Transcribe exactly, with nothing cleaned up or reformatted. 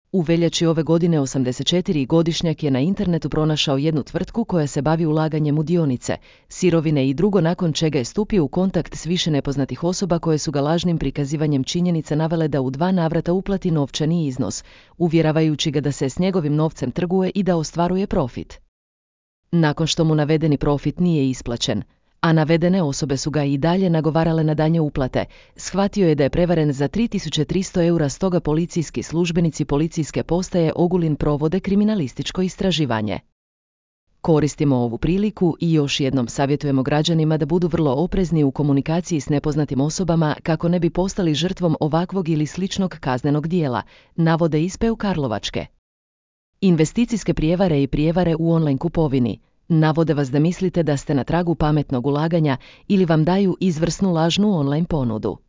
U veljači ove godine osamdesetčetirigodišnjak je na internetu pronašao jednu tvrtku koja se bavi ulaganjem u dionice, sirovine i drugo, nakon čega je stupio u kontakt s više nepoznatih osoba koje su ga lažnim prikazivanjem činjenica navele da u dva navrata uplati novčani iznos, uvjeravajući ga da se s njegovim novcem trguje i da ostvaruje profit. Nakon što mu navedeni profit nije isplaćen, a navedene osobe su ga i dalje nagovarale na daljnje uplate, shvatio je da je prevaren za tri tisuće tristo eura, stoga policijski službenici policijske postaje Ogulin provode kriminalističko istraživanje. Koristimo ovu priliku i još jednom savjetujemo građanima da budu vrlo oprezni u komunikaciji s nepoznatim osobama kako ne bi postali žrtvom ovakvog ili sličnog kaznenog dijela, navode iz P U Karlovačke. Investicijske prijevare i prijevare u online kupovini navode vas da mislite da ste na tragu pametnog ulaganja ili vam daju izvrsnu lažnu online ponudu.